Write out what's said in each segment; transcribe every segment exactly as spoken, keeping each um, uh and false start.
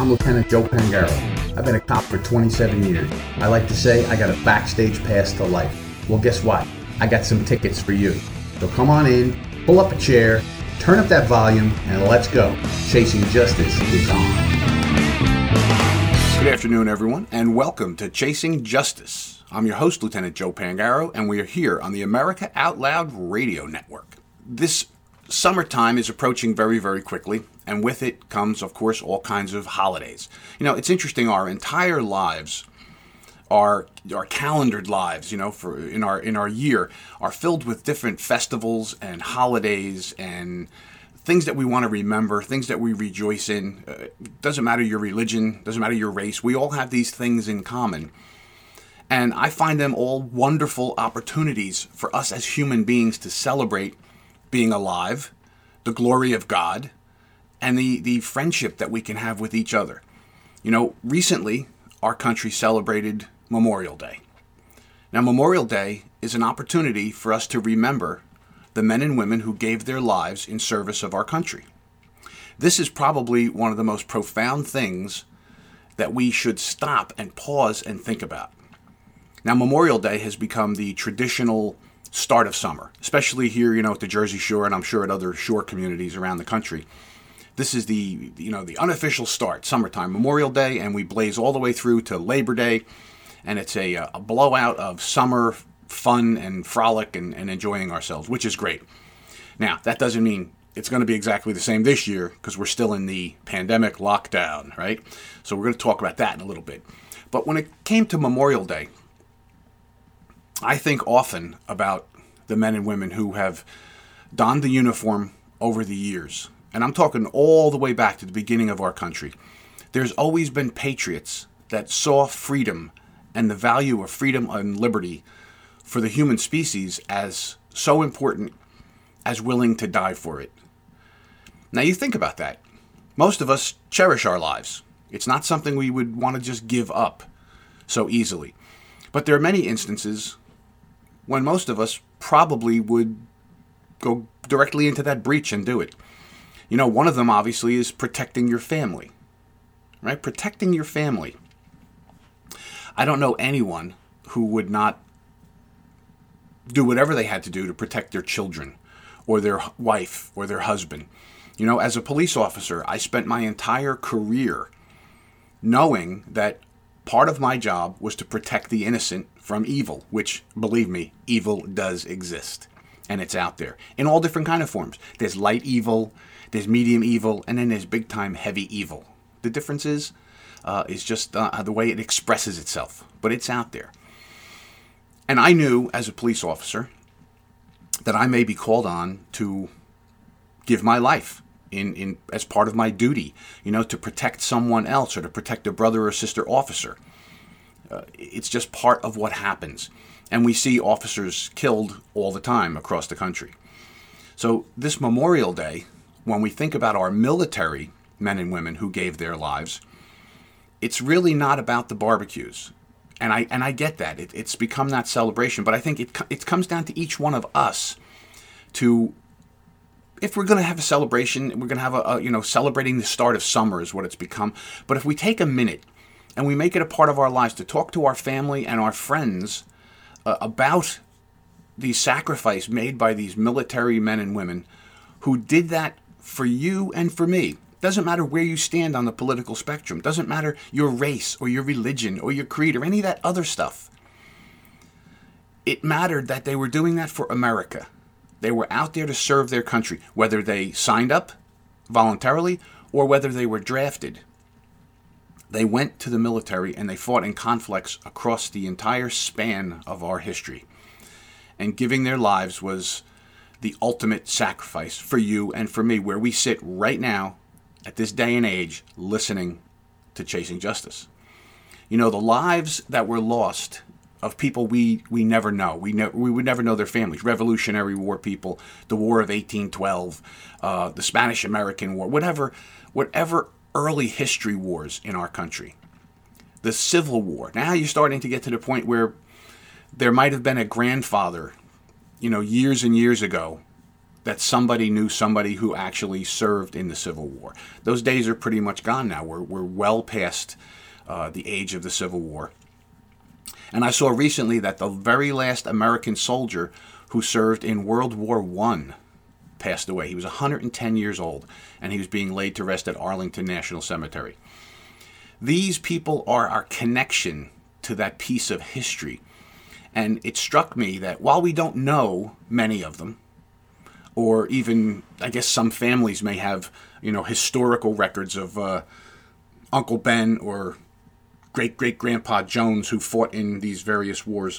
I'm Lieutenant Joe Pangaro. I've been a cop for twenty-seven years. I like to say I got a backstage pass to life. Well, guess what? I got some tickets for you. So come on in, pull up a chair, turn up that volume, and let's go. Chasing Justice is on. Good afternoon, everyone, and welcome to Chasing Justice. I'm your host, Lieutenant Joe Pangaro, and we are here on the America Out Loud Radio Network. This summertime is approaching very, very quickly, and with it comes, of course, all kinds of holidays. You know, it's interesting, our entire lives, our our calendared lives, you know, for in our in our year, are filled with different festivals and holidays and things that we want to remember, things that we rejoice in. Uh, doesn't matter your religion, doesn't matter your race. We all have these things in common. And I find them all wonderful opportunities for us as human beings to celebrate being alive, the glory of God, and the, the friendship that we can have with each other. You know, recently, our country celebrated Memorial Day. Now, Memorial Day is an opportunity for us to remember the men and women who gave their lives in service of our country. This is probably one of the most profound things that we should stop and pause and think about. Now, Memorial Day has become the traditional start of summer, especially here, you know, at the Jersey Shore, and I'm sure at other shore communities around the country. This is the, you know, the unofficial start, summertime, Memorial Day, and we blaze all the way through to Labor Day, and it's a, a blowout of summer fun and frolic and, and enjoying ourselves, which is great. Now, that doesn't mean it's going to be exactly the same this year because we're still in the pandemic lockdown, right? So we're going to talk about that in a little bit. But when it came to Memorial Day, I think often about the men and women who have donned the uniform over the years. And I'm talking all the way back to the beginning of our country. There's always been patriots that saw freedom and the value of freedom and liberty for the human species as so important as willing to die for it. Now you think about that. Most of us cherish our lives. It's not something we would want to just give up so easily. But there are many instances when most of us probably would go directly into that breach and do it. You know, one of them obviously is protecting your family, right? Protecting your family. I don't know anyone who would not do whatever they had to do to protect their children or their wife or their husband. You know, as a police officer, I spent my entire career knowing that part of my job was to protect the innocent from evil, which, believe me, evil does exist. And it's out there in all different kind of forms. There's light evil, there's medium evil, and then there's big time heavy evil. The difference is, uh, is just uh, the way it expresses itself, but it's out there. And I knew as a police officer that I may be called on to give my life in, in as part of my duty, you know, to protect someone else or to protect a brother or sister officer. Uh, it's just part of what happens. And we see officers killed all the time across the country. So this Memorial Day, when we think about our military men and women who gave their lives, it's really not about the barbecues. And I and I get that. It, it's become that celebration. But I think it it comes down to each one of us to, if we're going to have a celebration, we're going to have a, a, you know, celebrating the start of summer is what it's become. But if we take a minute and we make it a part of our lives to talk to our family and our friends uh, about the sacrifice made by these military men and women who did that for you and for me. Doesn't matter where you stand on the political spectrum. Doesn't matter your race or your religion or your creed or any of that other stuff. It mattered that they were doing that for America. They were out there to serve their country, whether they signed up voluntarily or whether they were drafted. They went to the military and they fought in conflicts across the entire span of our history. And giving their lives was the ultimate sacrifice for you and for me, where we sit right now at this day and age listening to Chasing Justice. You know, the lives that were lost of people we, we never know. We ne- we would never know their families. Revolutionary War people, the War of eighteen twelve, uh, the Spanish-American War, whatever, whatever early history wars in our country. The Civil War. Now you're starting to get to the point where there might have been a grandfather, you know, years and years ago that somebody knew somebody who actually served in the Civil War. Those days are pretty much gone now. We're, we're well past uh, the age of the Civil War. And I saw recently that the very last American soldier who served in World War One passed away. He was one hundred ten years old, and he was being laid to rest at Arlington National Cemetery. These people are our connection to that piece of history. And it struck me that while we don't know many of them, or even, I guess some families may have, you know, historical records of uh, Uncle Ben or great-great-grandpa Jones who fought in these various wars.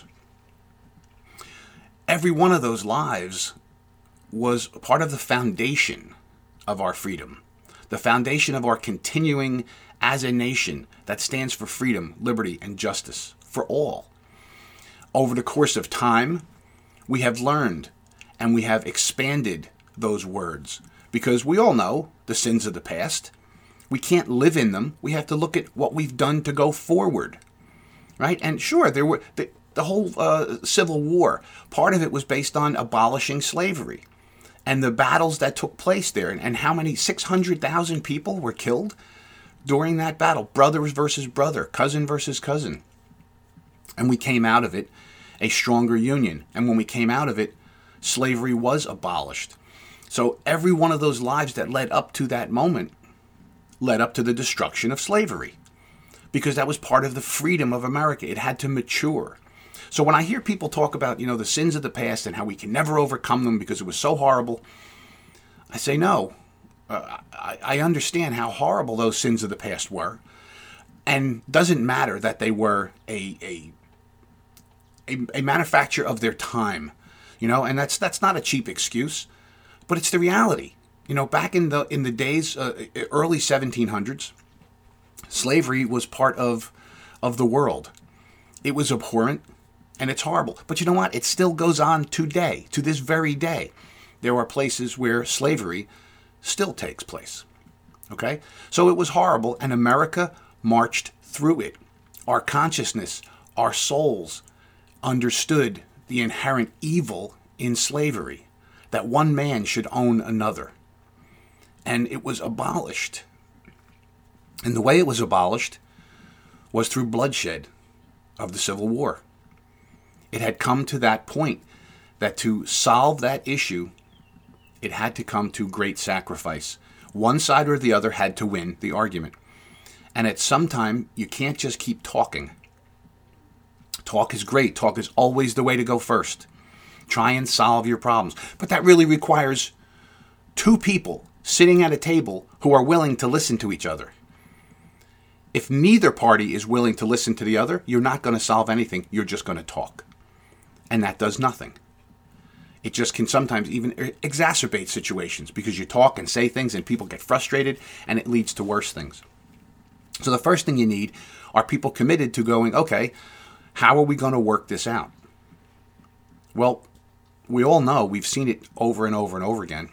Every one of those lives was part of the foundation of our freedom, the foundation of our continuing as a nation that stands for freedom, liberty, and justice for all. Over the course of time, we have learned and we have expanded those words because we all know the sins of the past. We can't live in them. We have to look at what we've done to go forward, right? And sure, there were the, the whole uh, Civil War. Part of it was based on abolishing slavery and the battles that took place there, and, and how many six hundred thousand people were killed during that battle. Brothers versus brother, cousin versus cousin. And we came out of it a stronger union. And when we came out of it, slavery was abolished. So every one of those lives that led up to that moment led up to the destruction of slavery, because that was part of the freedom of America. It had to mature. So when I hear people talk about, you know, the sins of the past and how we can never overcome them because it was so horrible, I say no. Uh, I, I understand how horrible those sins of the past were, and doesn't matter that they were a a a, a manufacture of their time, you know, and that's that's not a cheap excuse, but it's the reality. You know, back in the in the days, uh, early seventeen hundreds, slavery was part of of the world. It was abhorrent, and it's horrible. But you know what? It still goes on today, to this very day. There are places where slavery still takes place. Okay? So it was horrible, and America marched through it. Our consciousness, our souls understood the inherent evil in slavery, that one man should own another. And it was abolished. And the way it was abolished was through bloodshed of the Civil War. It had come to that point that to solve that issue, it had to come to great sacrifice. One side or the other had to win the argument. And at some time, you can't just keep talking. Talk is great. Talk is always the way to go first. Try and solve your problems. But that really requires two people sitting at a table who are willing to listen to each other. If neither party is willing to listen to the other, you're not going to solve anything. You're just going to talk. And that does nothing. It just can sometimes even exacerbate situations because you talk and say things and people get frustrated and it leads to worse things. So the first thing you need are people committed to going, okay, how are we going to work this out? Well, we all know, we've seen it over and over and over again.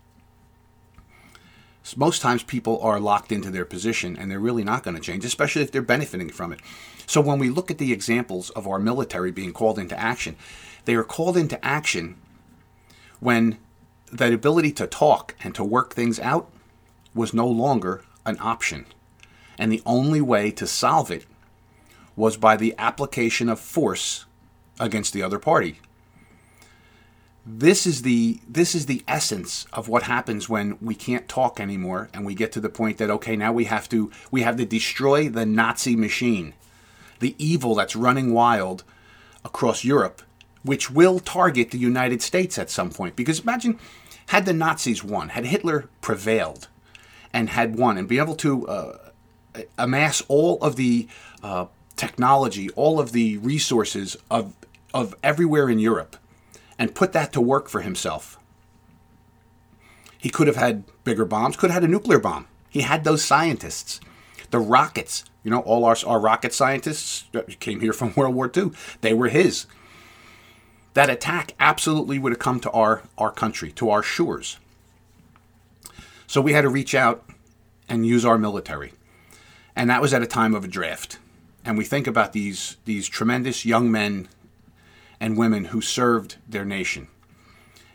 Most times people are locked into their position and they're really not going to change, especially if they're benefiting from it. So when we look at the examples of our military being called into action, they are called into action when that ability to talk and to work things out was no longer an option. And the only way to solve it was by the application of force against the other party. This is the this is the essence of what happens when we can't talk anymore and we get to the point that, okay, now we have to we have to destroy the Nazi machine, the evil that's running wild across Europe, which will target the United States at some point. Because imagine, had the Nazis won, had Hitler prevailed and had won and been able to uh, amass all of the uh, technology, all of the resources of of everywhere in Europe, and put that to work for himself. He could have had bigger bombs, could have had a nuclear bomb. He had those scientists. The rockets, you know, all our, our rocket scientists came here from World War Two. They were his. That attack absolutely would have come to our, our country, to our shores. So we had to reach out and use our military. And that was at a time of a draft. And we think about these, these tremendous young men and women who served their nation.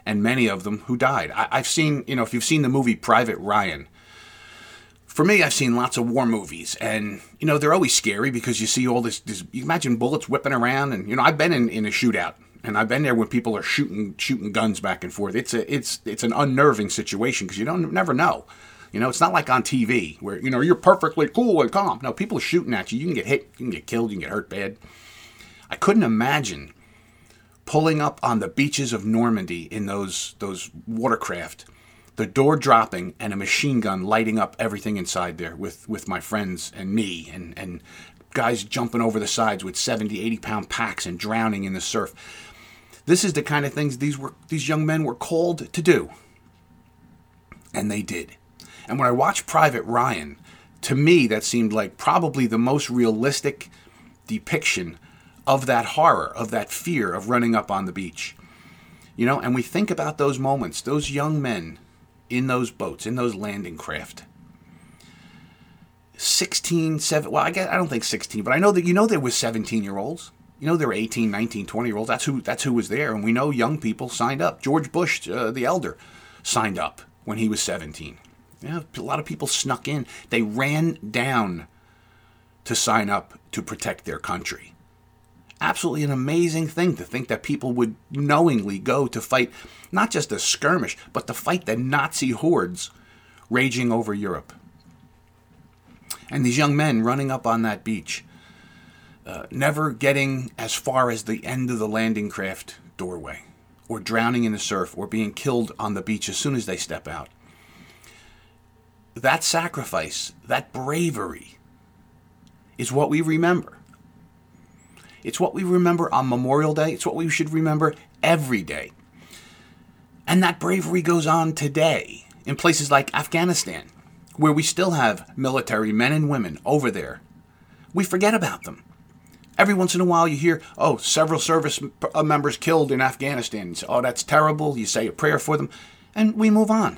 and many of them who died. I, I've seen, you know, if you've seen the movie Private Ryan, for me, I've seen lots of war movies, and, you know, they're always scary because you see all this, this you imagine bullets whipping around, and, you know, I've been in, in a shootout, and I've been there when people are shooting shooting guns back and forth. It's a, it's it's an unnerving situation because you don't never know. You know, it's not like on T V where, you know, you're perfectly cool and calm. No, people are shooting at you. You can get hit, you can get killed, you can get hurt bad. I couldn't imagine pulling up on the beaches of Normandy in those those watercraft, the door dropping and a machine gun lighting up everything inside there with, with my friends and me and, and guys jumping over the sides with seventy, eighty pound packs and drowning in the surf. This is the kind of things these were these young men were called to do. And they did. And when I watched Private Ryan, to me that seemed like probably the most realistic depiction of that horror, of that fear of running up on the beach. You know, and we think about those moments, those young men in those boats, in those landing craft. sixteen, seven, well, I guess I don't think sixteen, but I know that, you know, there was seventeen-year-olds. You know, there were eighteen, nineteen, twenty-year-olds. That's who that's who was there, and we know young people signed up. George Bush, uh, the elder, signed up when he was seventeen. Yeah, a lot of people snuck in. They ran down to sign up to protect their country. Absolutely an amazing thing to think that people would knowingly go to fight not just a skirmish, but to fight the Nazi hordes raging over Europe. And these young men running up on that beach, uh, never getting as far as the end of the landing craft doorway, or drowning in the surf, or being killed on the beach as soon as they step out. That sacrifice, that bravery, is what we remember. It's what we remember on Memorial Day. It's what we should remember every day. And that bravery goes on today in places like Afghanistan, where we still have military men and women over there. We forget about them. Every once in a while you hear, oh, several service members killed in Afghanistan. You say, oh, that's terrible. You say a prayer for them, and we move on.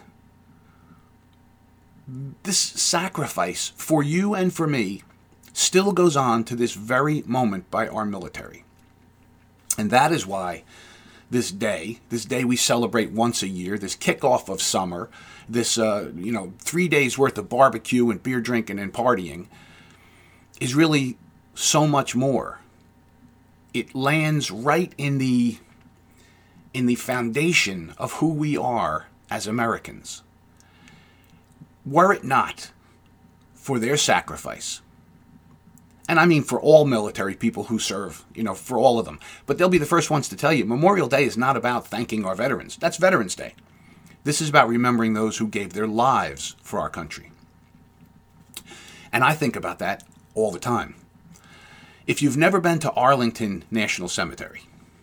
This sacrifice for you and for me still goes on to this very moment by our military. And that is why this day, this day we celebrate once a year, this kickoff of summer, this, uh, you know, three days worth of barbecue and beer drinking and partying, is really so much more. It lands right in the, in the foundation of who we are as Americans. Were it not for their sacrifice, and I mean for all military people who serve, you know, for all of them, but they'll be the first ones to tell you, Memorial Day is not about thanking our veterans. That's Veterans Day. This is about remembering those who gave their lives for our country. And I think about that all the time. If you've never been to Arlington National Cemetery,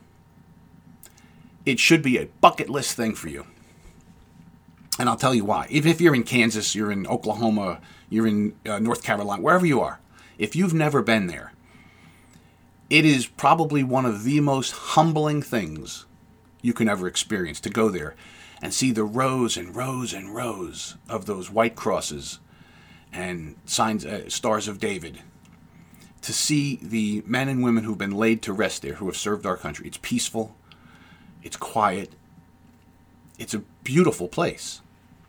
it should be a bucket list thing for you. And I'll tell you why. Even if you're in Kansas, you're in Oklahoma, you're in uh, North Carolina, wherever you are, if you've never been there, it is probably one of the most humbling things you can ever experience, to go there and see the rows and rows and rows of those white crosses and signs, uh, stars of David, to see the men and women who've been laid to rest there, who have served our country. It's peaceful, it's quiet, it's a beautiful place.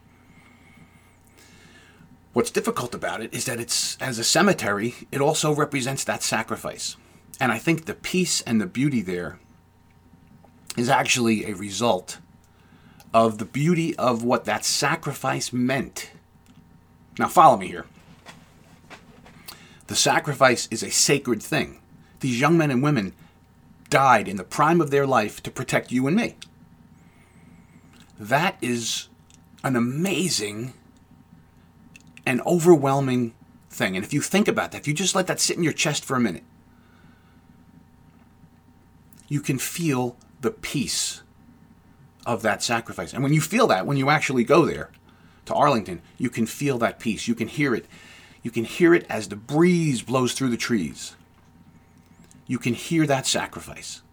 What's difficult about it is that it's, as a cemetery, it also represents that sacrifice. And I think the peace and the beauty there is actually a result of the beauty of what that sacrifice meant. Now follow me here. The sacrifice is a sacred thing. These young men and women died in the prime of their life to protect you and me. That is an amazing and overwhelming thing. And if you think about that, if you just let that sit in your chest for a minute, you can feel the peace of that sacrifice. And when you feel that, when you actually go there to Arlington, you can feel that peace. You can hear it. You can hear it as the breeze blows through the trees. You can hear that sacrifice.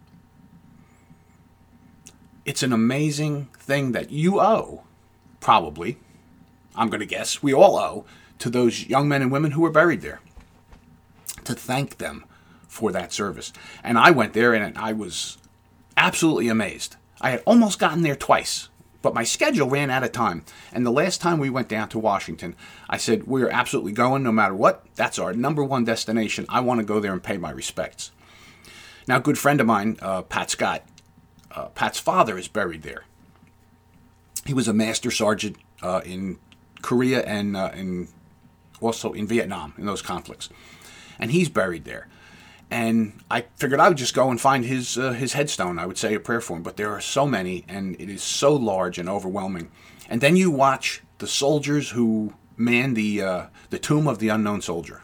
It's an amazing thing that you owe, probably, I'm going to guess, we all owe, to those young men and women who were buried there, to thank them for that service. And I went there and I was absolutely amazed. I had almost gotten there twice, but my schedule ran out of time. And the last time we went down to Washington, I said, we're absolutely going no matter what. That's our number one destination. I want to go there and pay my respects. Now, a good friend of mine, uh, Pat Scott, uh, Pat's father is buried there. He was a master sergeant uh, in Korea and uh, in also in Vietnam, in those conflicts. And he's buried there. And I figured I would just go and find his uh, his headstone. I would say a prayer for him. But there are so many, and it is so large and overwhelming. And then you watch the soldiers who man the uh, the tomb of the unknown soldier.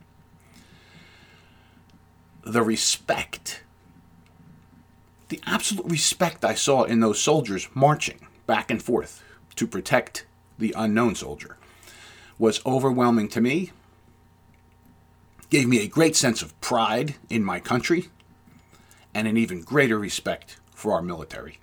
The respect, the absolute respect I saw in those soldiers marching back and forth to protect the unknown soldier was overwhelming to me. Gave me a great sense of pride in my country and an even greater respect for our military.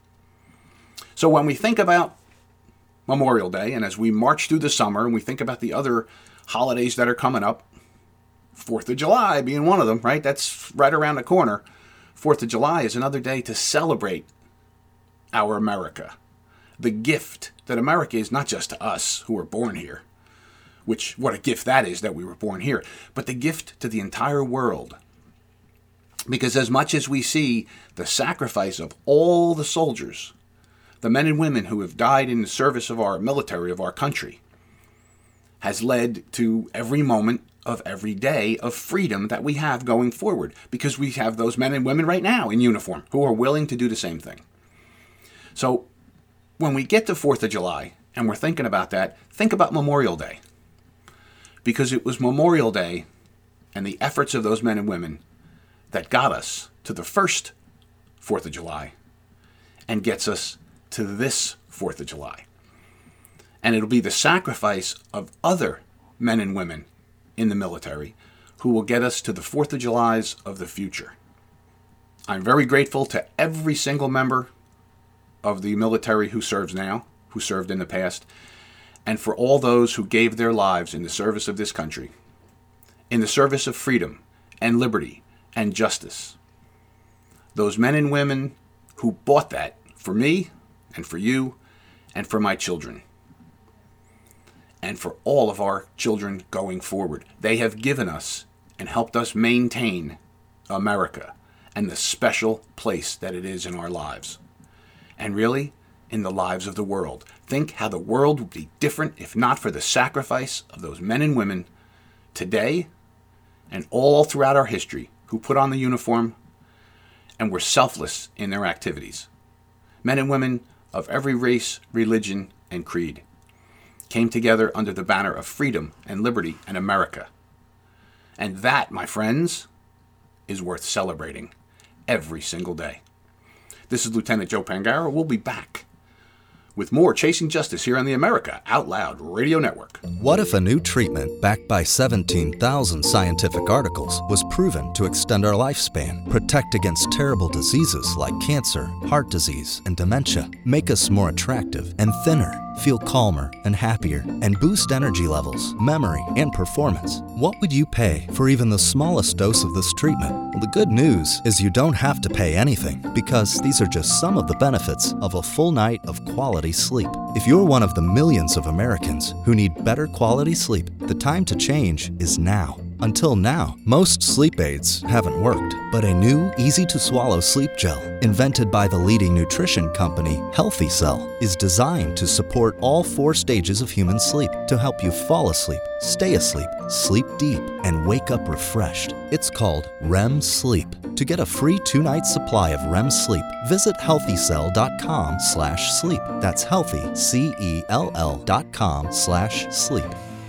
So when we think about Memorial Day, and as we march through the summer and we think about the other holidays that are coming up, Fourth of July being one of them, right? That's right around the corner. Fourth of July is another day to celebrate our America. The gift that America is, not just to us who were born here, which, what a gift that is that we were born here, but the gift to the entire world. Because as much as we see the sacrifice of all the soldiers, the men and women who have died in the service of our military, of our country, has led to every moment of every day of freedom that we have going forward, because we have those men and women right now in uniform who are willing to do the same thing. So when we get to Fourth of July and we're thinking about that, think about Memorial Day. Because it was Memorial Day and the efforts of those men and women that got us to the first Fourth of July and gets us to this Fourth of July. And it'll be the sacrifice of other men and women in the military who will get us to the Fourth of Julys of the future. I'm very grateful to every single member of the military who serves now, who served in the past, and for all those who gave their lives in the service of this country, in the service of freedom and liberty and justice. Those men and women who bought that for me and for you and for my children. And for all of our children going forward. They have given us and helped us maintain America and the special place that it is in our lives. And really, in the lives of the world. Think how the world would be different if not for the sacrifice of those men and women today and all throughout our history who put on the uniform and were selfless in their activities. Men and women of every race, religion, and creed came together under the banner of freedom and liberty and America. And that, my friends, is worth celebrating every single day. This is Lieutenant Joe Pangaro. We'll be back with more Chasing Justice here on the America Out Loud Radio Network. What if a new treatment backed by seventeen thousand scientific articles was proven to extend our lifespan, protect against terrible diseases like cancer, heart disease, and dementia, make us more attractive and thinner, feel calmer and happier, and boost energy levels, memory, and performance? What would you pay for even the smallest dose of this treatment? Well, the good news is you don't have to pay anything, because these are just some of the benefits of a full night of quality sleep. If you're one of the millions of Americans who need better quality sleep, the time to change is now. Until now, most sleep aids haven't worked, but a new, easy-to-swallow sleep gel, invented by the leading nutrition company, Healthy Cell, is designed to support all four stages of human sleep to help you fall asleep, stay asleep, sleep deep, and wake up refreshed. It's called R E M Sleep. To get a free two-night supply of R E M Sleep, visit healthycell.com slash sleep. That's healthy, C E L L dot com slash sleep.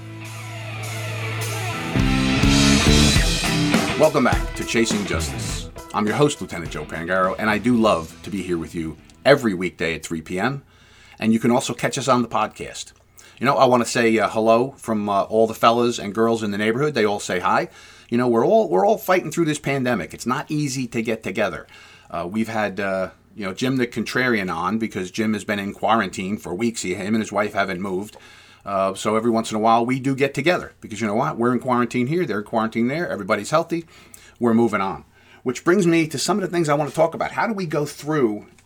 Welcome back to Chasing Justice. I'm your host, Lieutenant Joe Pangaro, and I do love to be here with you every weekday at three p.m. And you can also catch us on the podcast. You know, I want to say uh, hello from uh, all the fellas and girls in the neighborhood. They all say hi. You know, we're all we're all fighting through this pandemic. It's not easy to get together. Uh, we've had, uh, you know, Jim the Contrarian on because Jim has been in quarantine for weeks. He, him and his wife haven't moved. Uh, so every once in a while we do get together because you know what? We're in quarantine here. They're in quarantine there. Everybody's healthy. We're moving on. Which brings me to some of the things I want to talk about. How do we go through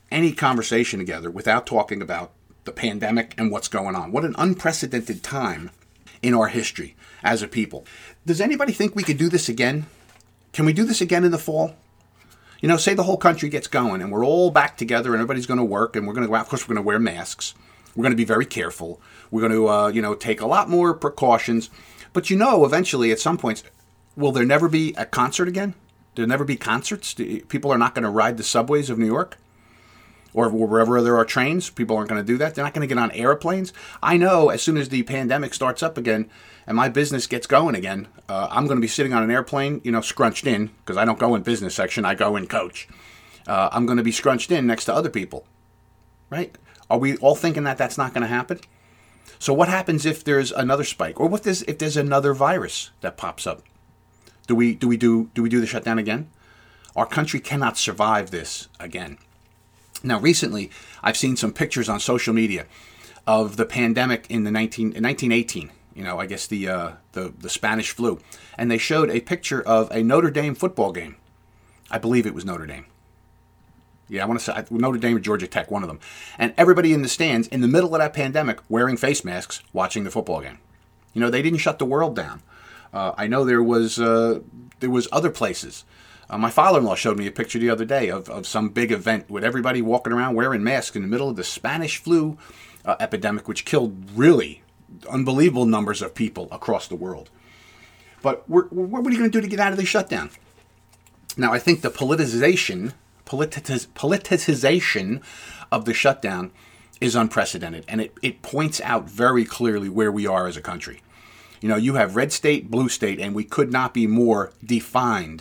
any conversation together without talking about the pandemic and what's going on. What an unprecedented time in our history as a people. Does anybody think we could do this again? Can we do this again in the fall? You know, say the whole country gets going and we're all back together and everybody's going to work and we're going to go out. Of course, we're going to wear masks. We're going to be very careful. We're going to, uh, you know, take a lot more precautions. But you know, eventually at some points, will there never be a concert again? There'll never be concerts? People are not going to ride the subways of New York? Or wherever there are trains? People aren't going to do that? They're not going to get on airplanes? I know as soon as the pandemic starts up again and my business gets going again, uh, I'm going to be sitting on an airplane, you know, scrunched in, because I don't go in business section, I go in coach. Uh, I'm going to be scrunched in next to other people, right? Are we all thinking that that's not going to happen? So what happens if there's another spike? Or what there's, if there's another virus that pops up? Do we do we do do we do the shutdown again? Our country cannot survive this again. Now, recently, I've seen some pictures on social media of the pandemic in the nineteen, in nineteen eighteen. You know, I guess the uh, the the Spanish flu, and they showed a picture of a Notre Dame football game. I believe it was Notre Dame. Yeah, I want to say Notre Dame or Georgia Tech, one of them. And everybody in the stands in the middle of that pandemic wearing face masks, watching the football game. You know, they didn't shut the world down. Uh, I know there was uh, there was other places. Uh, my father-in-law showed me a picture the other day of, of some big event with everybody walking around wearing masks in the middle of the Spanish flu uh, epidemic, which killed really unbelievable numbers of people across the world. But we're, what are you going to do to get out of this shutdown? Now, I think the politicization, politiz, politicization of the shutdown is unprecedented, and it, it points out very clearly where we are as a country. You know, you have red state, blue state, and we could not be more defined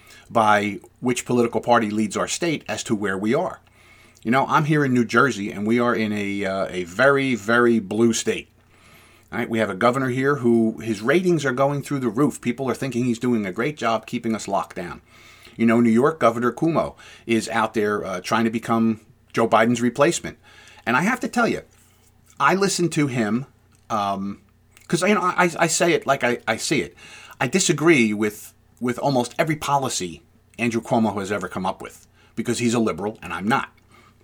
by which political party leads our state as to where we are. You know, I'm here in New Jersey, and we are in a uh, a very, very blue state. All right, we have a governor here who his ratings are going through the roof. People are thinking he's doing a great job keeping us locked down. You know, New York Governor Cuomo is out there uh, trying to become Joe Biden's replacement. And I have to tell you, I listen to him um, because you know I, I say it like I, I see it. I disagree with with almost every policy Andrew Cuomo has ever come up with because he's a liberal and I'm not.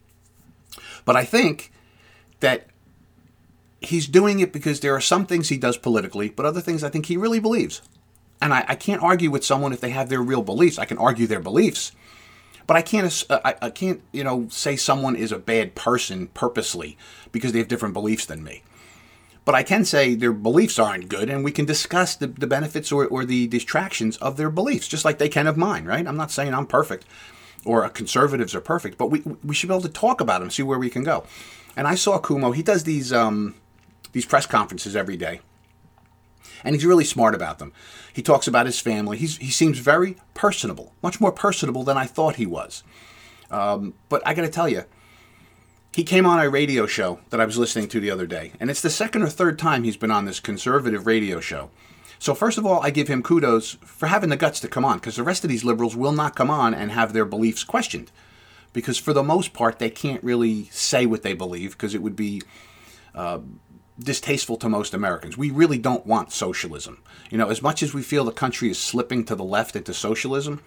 But I think that he's doing it because there are some things he does politically, but other things I think he really believes. And I, I can't argue with someone if they have their real beliefs. I can argue their beliefs, but I can't. Uh, I, I can't, you know, say someone is a bad person purposely because they have different beliefs than me. But I can say their beliefs aren't good, and we can discuss the, the benefits or, or the distractions of their beliefs, just like they can of mine, right? I'm not saying I'm perfect or conservatives are perfect, but we we should be able to talk about them, see where we can go. And I saw Cuomo. He does these um, these press conferences every day, and he's really smart about them. He talks about his family. He's he seems very personable, much more personable than I thought he was. Um, but I got to tell you, he came on a radio show that I was listening to the other day, and it's the second or third time he's been on this conservative radio show. So first of all, I give him kudos for having the guts to come on, because the rest of these liberals will not come on and have their beliefs questioned, because for the most part, they can't really say what they believe, because it would be uh, distasteful to most Americans. We really don't want socialism. You know, as much as we feel the country is slipping to the left into socialism,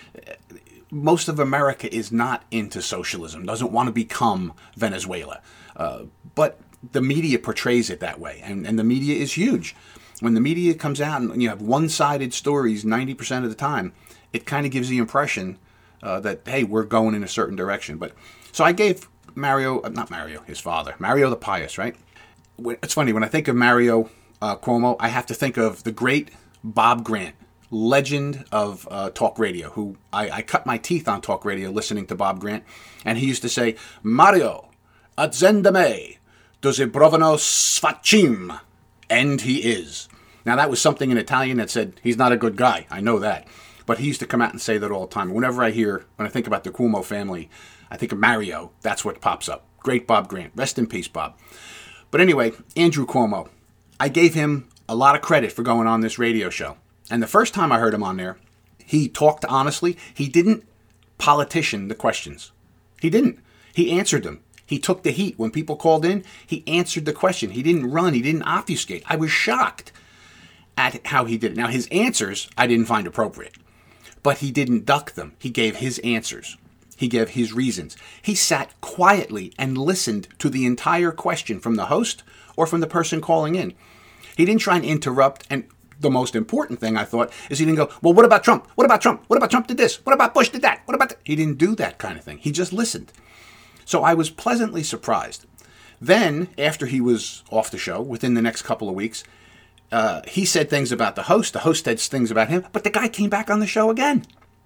most of America is not into socialism, doesn't want to become Venezuela. Uh, but the media portrays it that way, and, and the media is huge. When the media comes out and you have one-sided stories ninety percent of the time, it kind of gives the impression uh, that, hey, we're going in a certain direction. But so I gave Mario, uh, not Mario, his father, Mario the Pious, right? It's funny, when I think of Mario uh, Cuomo, I have to think of the great Bob Grant, legend of uh, talk radio, who I, I cut my teeth on talk radio listening to Bob Grant, and he used to say, Mario, azienda me, doze provano sfacim, and he is. Now that was something in Italian that said, he's not a good guy, I know that, but he used to come out and say that all the time. Whenever I hear, when I think about the Cuomo family, I think of Mario, that's what pops up. Great Bob Grant, rest in peace, Bob. But anyway, Andrew Cuomo, I gave him a lot of credit for going on this radio show. And the first time I heard him on there, he talked honestly. He didn't politician the questions. He didn't. He answered them. He took the heat. When people called in, he answered the question. He didn't run. He didn't obfuscate. I was shocked at how he did it. Now, his answers I didn't find appropriate, but he didn't duck them. He gave his answers. He gave his reasons. He sat quietly and listened to the entire question from the host or from the person calling in. He didn't try and interrupt. And the most important thing, I thought, is he didn't go, well, what about Trump? What about Trump? What about Trump did this? What about Bush did that? What about that? He didn't do that kind of thing. He just listened. So I was pleasantly surprised. Then, after he was off the show, within the next couple of weeks, uh, he said things about the host. The host said things about him, but the guy came back on the show again.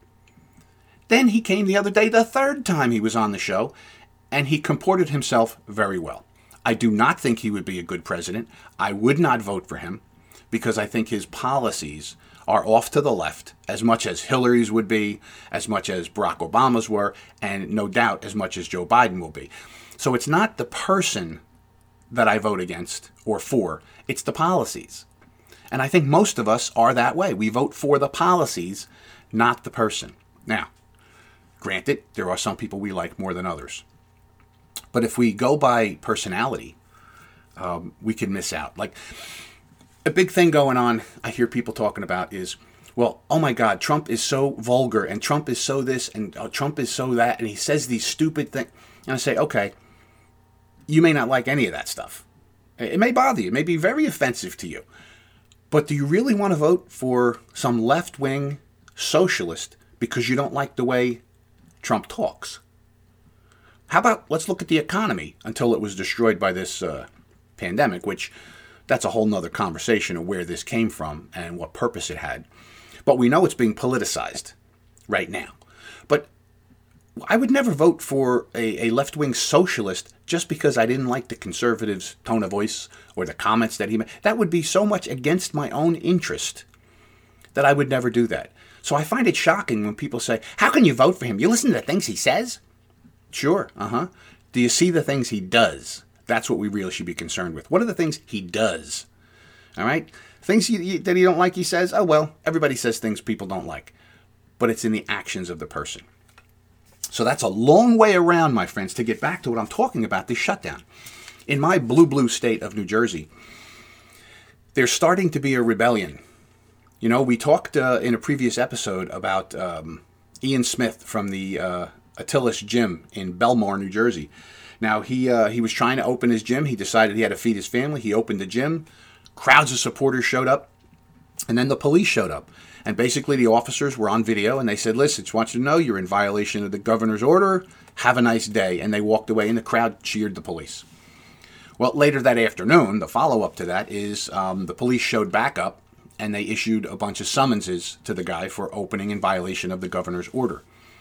Then he came the other day, the third time he was on the show, and he comported himself very well. I do not think he would be a good president. I would not vote for him because I think his policies are off to the left, as much as Hillary's would be, as much as Barack Obama's were, and no doubt as much as Joe Biden will be. So it's not the person that I vote against or for, it's the policies. And I think most of us are that way. We vote for the policies, not the person. Now, granted, there are some people we like more than others. But if we go by personality, um, we can miss out. Like, a big thing going on, I hear people talking about is, well, oh my God, Trump is so vulgar, and Trump is so this, and oh, Trump is so that, and he says these stupid things. And I say, okay, you may not like any of that stuff. It may bother you. It may be very offensive to you. But do you really want to vote for some left-wing socialist because you don't like the way Trump talks? How about let's look at the economy until it was destroyed by this uh, pandemic, which that's a whole nother conversation of where this came from and what purpose it had. But we know it's being politicized right now. But I would never vote for a, a left-wing socialist just because I didn't like the conservative's tone of voice or the comments that he made. That would be so much against my own interest that I would never do that. So I find it shocking when people say, how can you vote for him? You listen to the things he says? Sure, uh-huh. Do you see the things he does? That's what we really should be concerned with. What are the things he does? All right? Things he, that he don't like, he says, oh, well, everybody says things people don't like. But it's in the actions of the person. So that's a long way around, my friends, to get back to what I'm talking about, this shutdown. In my blue, blue state of New Jersey, there's starting to be a rebellion. You know, we talked uh, in a previous episode about um, Ian Smith from the uh, Attila's Gym in Belmar, New Jersey. Now, he uh, he was trying to open his gym. He decided he had to feed his family. He opened the gym. Crowds of supporters showed up. And then the police showed up. And basically the officers were on video and they said, listen, just want you to know you're in violation of the governor's order. Have a nice day. And they walked away and the crowd cheered the police. Well, later that afternoon, the follow-up to that is um, the police showed back up and they issued a bunch of summonses to the guy for opening in violation of the governor's order.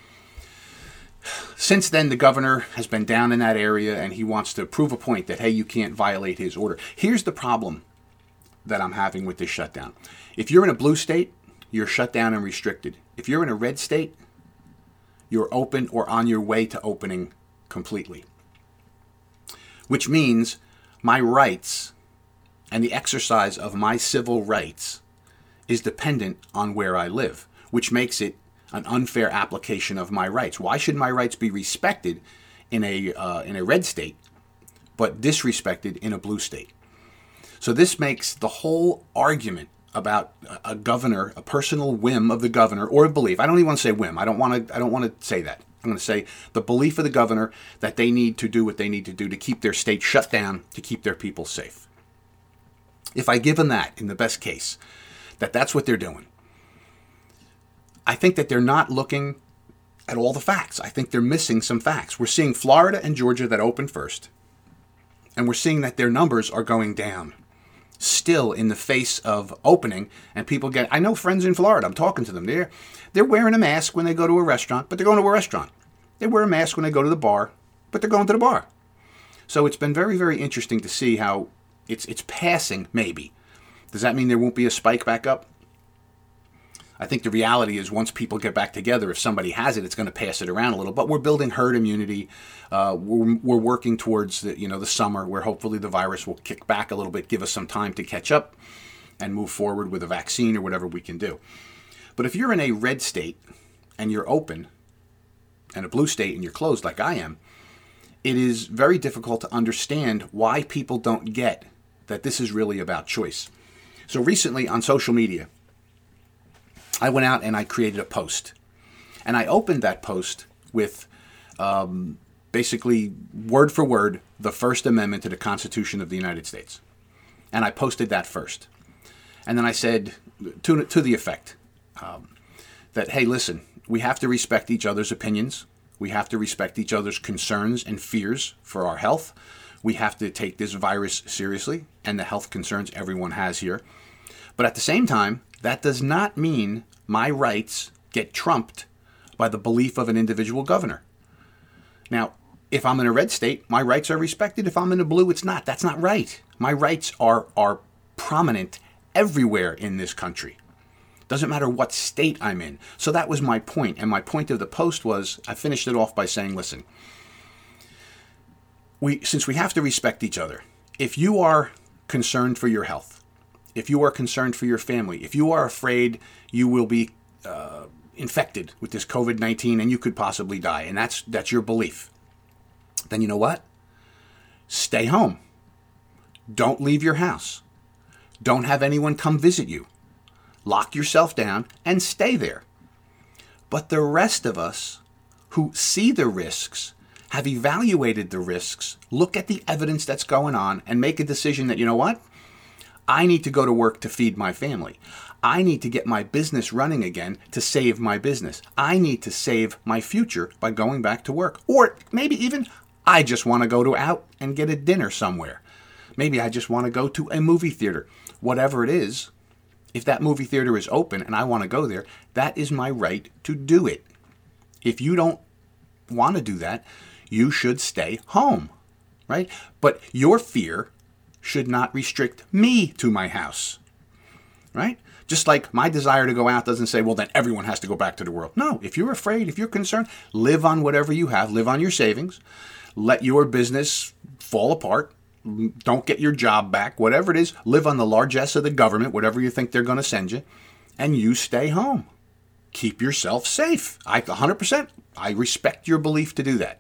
Since then, the governor has been down in that area and he wants to prove a point that, hey, you can't violate his order. Here's the problem that I'm having with this shutdown. If you're in a blue state, you're shut down and restricted. If you're in a red state, you're open or on your way to opening completely. Which means my rights and the exercise of my civil rights is dependent on where I live, which makes it an unfair application of my rights. Why should my rights be respected in a uh, in a red state, but disrespected in a blue state? So this makes the whole argument about a governor, a personal whim of the governor, or a belief. I don't even want to say whim. I don't want to. I don't want to say that. I'm going to say the belief of the governor that they need to do what they need to do to keep their state shut down, to keep their people safe. If I give them that, in the best case, that that's what they're doing, I think that they're not looking at all the facts. I think they're missing some facts. We're seeing Florida and Georgia that opened first, and we're seeing that their numbers are going down. Still in the face of opening, and people get, I know friends in Florida, I'm talking to them, they're, they're wearing a mask when they go to a restaurant, but they're going to a restaurant. They wear a mask when they go to the bar, but they're going to the bar. So it's been very, very interesting to see how it's it's passing, maybe. Does that mean there won't be a spike back up? I think the reality is once people get back together, if somebody has it, it's going to pass it around a little. But we're building herd immunity. Uh, we're, we're working towards the, you know, the summer where hopefully the virus will kick back a little bit, give us some time to catch up and move forward with a vaccine or whatever we can do. But if you're in a red state and you're open and a blue state and you're closed like I am, it is very difficult to understand why people don't get that this is really about choice. So recently on social media, I went out and I created a post. And I opened that post with um, basically word for word the First Amendment to the Constitution of the United States. And I posted that first. And then I said to, to the effect um, that, hey, listen, we have to respect each other's opinions. We have to respect each other's concerns and fears for our health. We have to take this virus seriously and the health concerns everyone has here. But at the same time, that does not mean my rights get trumped by the belief of an individual governor. Now, if I'm in a red state, my rights are respected. If I'm in a blue, it's not. That's not right. My rights are, are prominent everywhere in this country. Doesn't matter what state I'm in. So that was my point. And my point of the post was, I finished it off by saying, listen, we since we have to respect each other, if you are concerned for your health, if you are concerned for your family, if you are afraid you will be uh, infected with this covid nineteen and you could possibly die, and that's that's your belief, then you know what? Stay home. Don't leave your house. Don't have anyone come visit you. Lock yourself down and stay there. But the rest of us who see the risks, have evaluated the risks, look at the evidence that's going on, and make a decision that, you know what? I need to go to work to feed my family. I need to get my business running again to save my business. I need to save my future by going back to work. Or maybe even I just want to go to out and get a dinner somewhere. Maybe I just want to go to a movie theater. Whatever it is, if that movie theater is open and I want to go there, that is my right to do it. If you don't want to do that, you should stay home, right? But your fear should not restrict me to my house, right? Just like my desire to go out doesn't say, well, then everyone has to go back to the world. No, if you're afraid, if you're concerned, live on whatever you have, live on your savings, let your business fall apart. Don't get your job back, whatever it is, live on the largesse of the government, whatever you think they're going to send you, and you stay home. Keep yourself safe. I one hundred percent, I respect your belief to do that.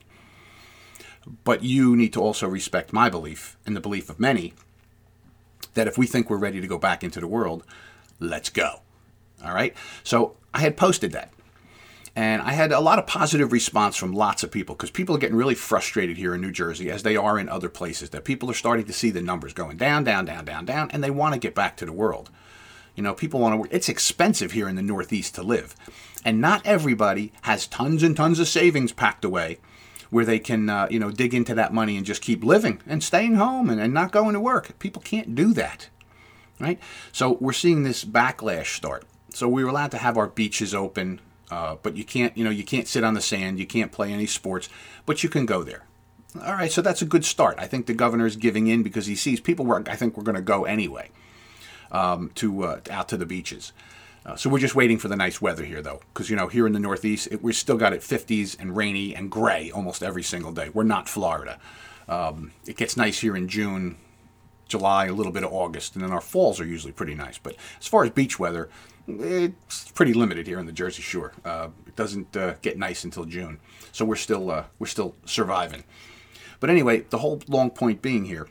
But you need to also respect my belief, and the belief of many, that if we think we're ready to go back into the world, let's go. All right? So I had posted that. And I had a lot of positive response from lots of people, because people are getting really frustrated here in New Jersey, as they are in other places, that people are starting to see the numbers going down, down, down, down, down, and they want to get back to the world. You know, people want to work. It's expensive here in the Northeast to live. And not everybody has tons and tons of savings packed away where they can, uh, you know, dig into that money and just keep living and staying home and, and not going to work. People can't do that, right? So we're seeing this backlash start. So we were allowed to have our beaches open. Uh, but you can't, you know, you can't sit on the sand. You can't play any sports, but you can go there. All right, so that's a good start. I think the governor is giving in because he sees people were, I think, we're going to go anyway um, to uh, out to the beaches. Uh, so we're just waiting for the nice weather here, though, because, you know, here in the Northeast, it, we've still got it fifties and rainy and gray almost every single day. We're not Florida. Um, it gets nice here in June, July, a little bit of August, and then our falls are usually pretty nice. But as far as beach weather, it's pretty limited here in the Jersey Shore. Uh, it doesn't uh, get nice until June, so we're still uh, we're still surviving. But anyway, the whole long point being here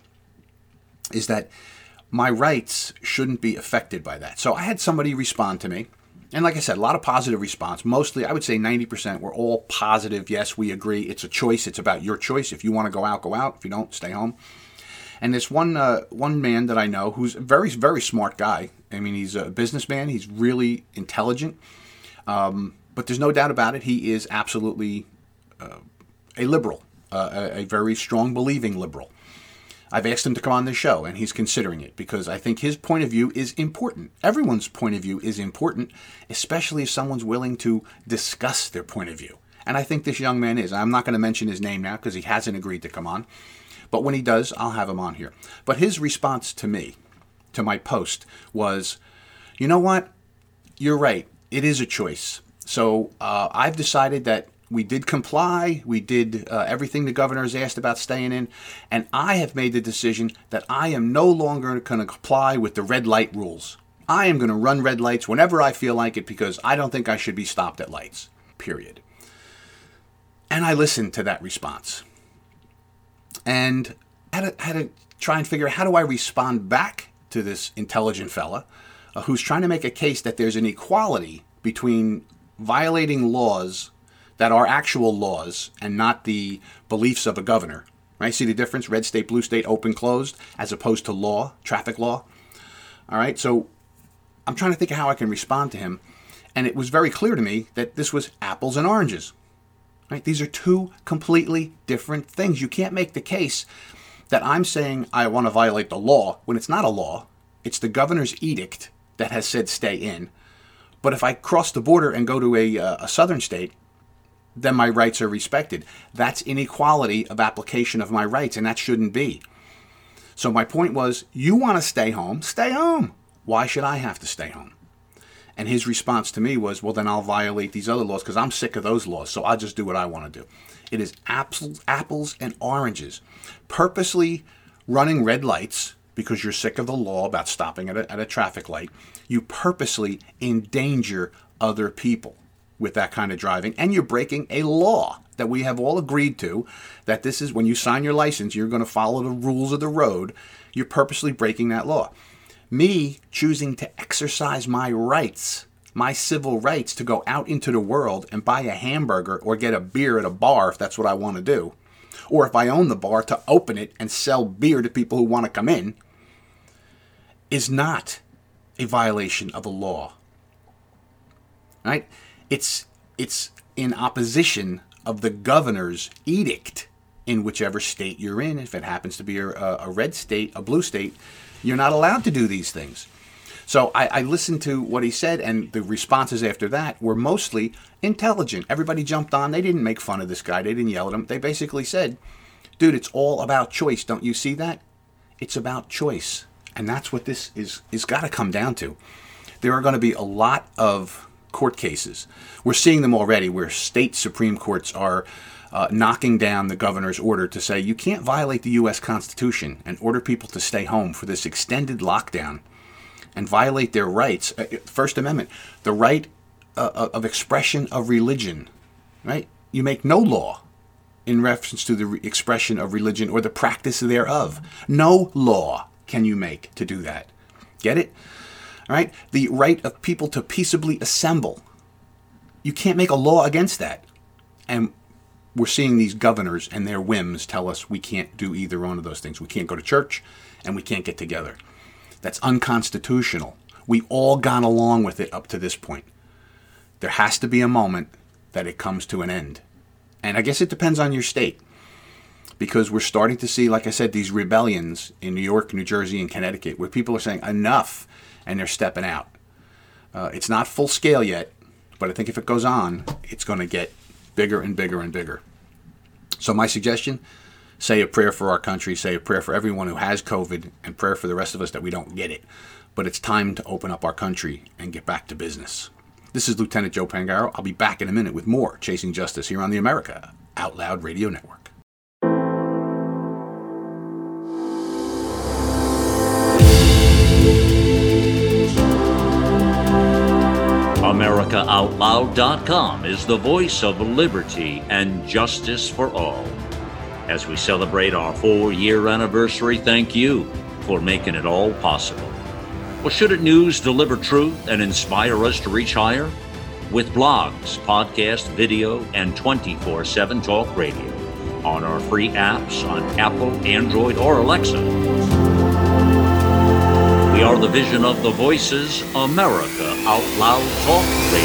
is that my rights shouldn't be affected by that. So I had somebody respond to me, and like I said, a lot of positive response. Mostly, I would say ninety percent were all positive. Yes, we agree. It's a choice. It's about your choice. If you want to go out, go out. If you don't, stay home. And this one uh, one man that I know who's a very, very smart guy. I mean, he's a businessman. He's really intelligent. Um, but there's no doubt about it. He is absolutely uh, a liberal, uh, a, a very strong believing liberal. I've asked him to come on the show, and he's considering it because I think his point of view is important. Everyone's point of view is important, especially if someone's willing to discuss their point of view. And I think this young man is. I'm not going to mention his name now because he hasn't agreed to come on. But when he does, I'll have him on here. But his response to me, to my post, was, you know what? You're right. It is a choice. So uh, I've decided that we did comply. We did uh, everything the governor has asked about staying in. And I have made the decision that I am no longer going to comply with the red light rules. I am going to run red lights whenever I feel like it because I don't think I should be stopped at lights, period. And I listened to that response. And I had to, had to try and figure out how do I respond back to this intelligent fella uh, who's trying to make a case that there's an equality between violating laws that are actual laws and not the beliefs of a governor. Right? See the difference? Red state, blue state, open, closed, as opposed to law, traffic law. All right, so I'm trying to think of how I can respond to him. And it was very clear to me that this was apples and oranges. Right? These are two completely different things. You can't make the case that I'm saying I want to violate the law when it's not a law. It's the governor's edict that has said stay in. But if I cross the border and go to a, a southern state, then my rights are respected. That's inequality of application of my rights, and that shouldn't be. So my point was, you want to stay home, stay home. Why should I have to stay home? And his response to me was, well, then I'll violate these other laws because I'm sick of those laws, so I'll just do what I want to do. It is apples, apples and oranges. Purposely running red lights because you're sick of the law about stopping at a, at a traffic light, you purposely endanger other people with that kind of driving, and you're breaking a law that we have all agreed to, that this is when you sign your license, you're going to follow the rules of the road. You're purposely breaking that law. Me choosing to exercise my rights, my civil rights to go out into the world and buy a hamburger or get a beer at a bar if that's what I want to do, or if I own the bar, to open it and sell beer to people who want to come in, is not a violation of a law. Right? It's it's in opposition of the governor's edict in whichever state you're in. If it happens to be a, a red state, a blue state, you're not allowed to do these things. So I, I listened to what he said, and the responses after that were mostly intelligent. Everybody jumped on. They didn't make fun of this guy. They didn't yell at him. They basically said, dude, it's all about choice. Don't you see that? It's about choice. And that's what this is is got to come down to. There are going to be a lot of court cases. We're seeing them already where state Supreme Courts are uh, knocking down the governor's order to say you can't violate the U S Constitution and order people to stay home for this extended lockdown and violate their rights. Uh, First Amendment, the right uh, of expression of religion, right? You make no law in reference to the re- expression of religion or the practice thereof. No law can you make to do that. Get it? All right? The right of people to peaceably assemble. You can't make a law against that. And we're seeing these governors and their whims tell us we can't do either one of those things. We can't go to church and we can't get together. That's unconstitutional. We all gone along with it up to this point. There has to be a moment that it comes to an end. And I guess it depends on your state. Because we're starting to see, like I said, these rebellions in New York, New Jersey, and Connecticut, where people are saying enough, and they're stepping out. Uh, it's not full scale yet, but I think if it goes on, it's going to get bigger and bigger and bigger. So my suggestion, say a prayer for our country, say a prayer for everyone who has COVID, and prayer for the rest of us that we don't get it. But it's time to open up our country and get back to business. This is Lieutenant Joe Pangaro. I'll be back in a minute with more Chasing Justice here on the America Out Loud Radio Network. America Out Loud dot com is the voice of liberty and justice for all. As we celebrate our four-year anniversary, thank you for making it all possible. Well, shouldn't news deliver truth and inspire us to reach higher? With blogs, podcast, video, and twenty-four seven talk radio on our free apps on Apple, Android, or Alexa. We are the vision of the Voices America Out Loud Talk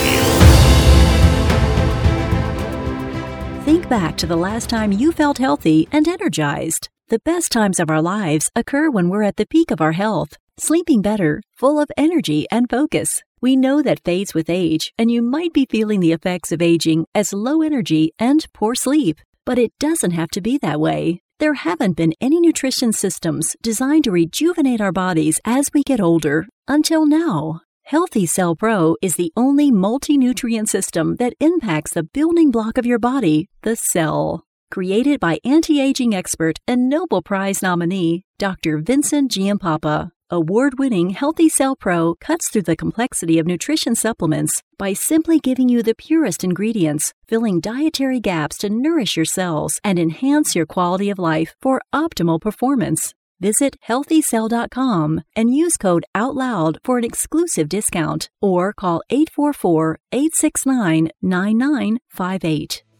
Radio. Think back to the last time you felt healthy and energized. The best times of our lives occur when we're at the peak of our health, sleeping better, full of energy and focus. We know that fades with age, and you might be feeling the effects of aging as low energy and poor sleep. But it doesn't have to be that way. There haven't been any nutrition systems designed to rejuvenate our bodies as we get older until now. Healthy Cell Pro is the only multi-nutrient system that impacts the building block of your body, the cell. Created by anti-aging expert and Nobel Prize nominee, Doctor Vincent Giampapa, award-winning Healthy Cell Pro cuts through the complexity of nutrition supplements by simply giving you the purest ingredients, filling dietary gaps to nourish your cells and enhance your quality of life for optimal performance. Visit healthy cell dot com and use code OUTLOUD for an exclusive discount, or call eight four four, eight six nine, nine nine five eight.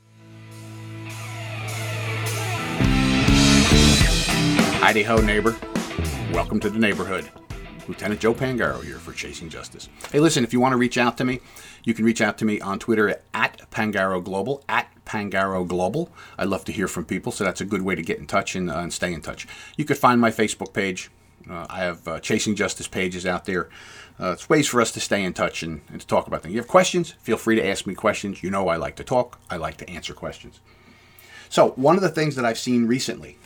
Howdy ho, neighbor. Welcome to the neighborhood. Lieutenant Joe Pangaro here for Chasing Justice. Hey, listen, if you want to reach out to me, you can reach out to me on Twitter at Pangaro Global, at Pangaro Global. I love to hear from people, so that's a good way to get in touch and, uh, and stay in touch. You could find my Facebook page. Uh, I have uh, Chasing Justice pages out there. Uh, it's ways for us to stay in touch and, and to talk about things. You have questions, feel free to ask me questions. You know I like to talk. I like to answer questions. So one of the things that I've seen recently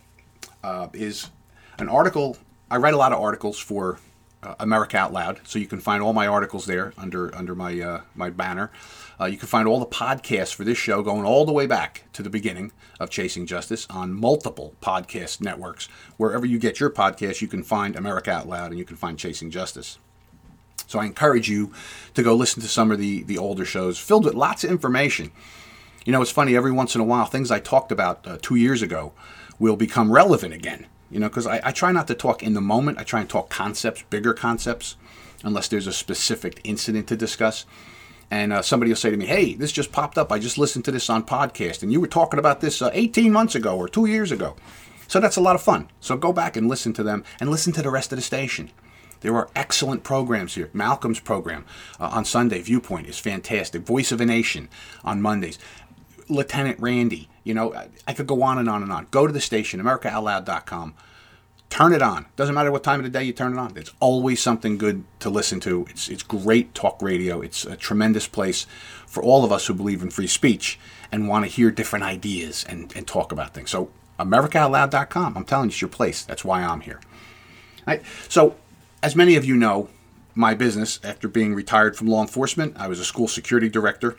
uh, is an article. I write a lot of articles for uh, America Out Loud, so you can find all my articles there under under my uh, my banner. Uh, you can find all the podcasts for this show going all the way back to the beginning of Chasing Justice on multiple podcast networks. Wherever you get your podcasts, you can find America Out Loud and you can find Chasing Justice. So I encourage you to go listen to some of the, the older shows filled with lots of information. You know, it's funny, every once in a while, things I talked about uh, two years ago will become relevant again. You know, because I, I try not to talk in the moment. I try and talk concepts, bigger concepts, unless there's a specific incident to discuss. And uh, somebody will say to me, hey, this just popped up. I just listened to this on podcast, and you were talking about this uh, eighteen months ago or two years ago. So that's a lot of fun. So go back and listen to them and listen to the rest of the station. There are excellent programs here. Malcolm's program uh, on Sunday, Viewpoint, is fantastic. Voice of a Nation on Mondays. Lieutenant Randy. You know, I, I could go on and on and on. Go to the station, America Out Loud dot com. Turn it on. Doesn't matter what time of the day you turn it on. There's always something good to listen to. It's it's great talk radio. It's a tremendous place for all of us who believe in free speech and want to hear different ideas and, and talk about things. So America Out Loud dot com. I'm telling you, it's your place. That's why I'm here. All right. So as many of you know, my business, after being retired from law enforcement, I was a school security director,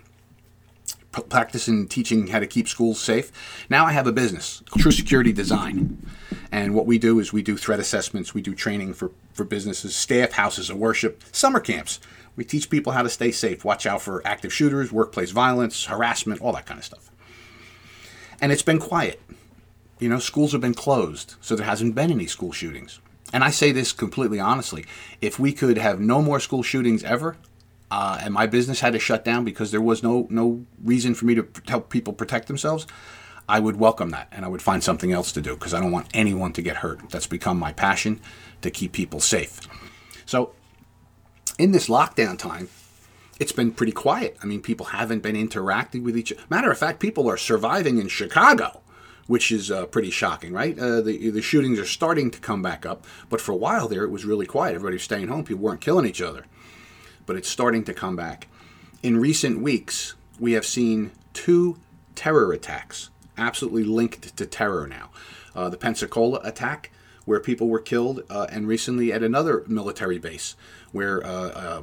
practicing teaching how to keep schools safe. Now I have a business, True Security Design. And what we do is we do threat assessments, we do training for, for businesses, staff, houses of worship, summer camps. We teach people how to stay safe, watch out for active shooters, workplace violence, harassment, all that kind of stuff. And it's been quiet. You know, schools have been closed, so there hasn't been any school shootings. And I say this completely honestly. If we could have no more school shootings ever, Uh, and my business had to shut down because there was no no reason for me to help people protect themselves, I would welcome that and I would find something else to do because I don't want anyone to get hurt. That's become my passion, to keep people safe. So in this lockdown time, it's been pretty quiet. I mean, people haven't been interacting with each other. Matter of fact, people are surviving in Chicago, which is uh, pretty shocking, right? Uh, the, the shootings are starting to come back up, but for a while there, it was really quiet. Everybody was staying home. People weren't killing each other. But it's starting to come back. In recent weeks, we have seen two terror attacks, absolutely linked to terror now. Uh, the Pensacola attack, where people were killed, uh, and recently at another military base, where uh, uh,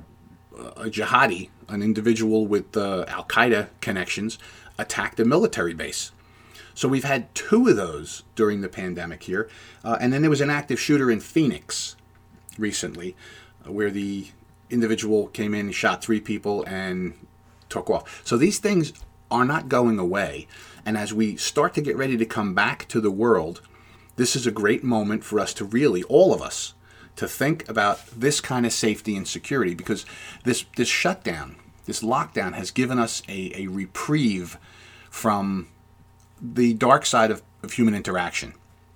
a jihadi, an individual with uh, Al-Qaeda connections, attacked a military base. So we've had two of those during the pandemic here. Uh, and then there was an active shooter in Phoenix recently, uh, where the individual came in, shot three people, and took off. So these things are not going away. And as we start to get ready to come back to the world, this is a great moment for us to really, all of us, to think about this kind of safety and security, because this this shutdown, this lockdown has given us a, a reprieve from the dark side of, of human interaction.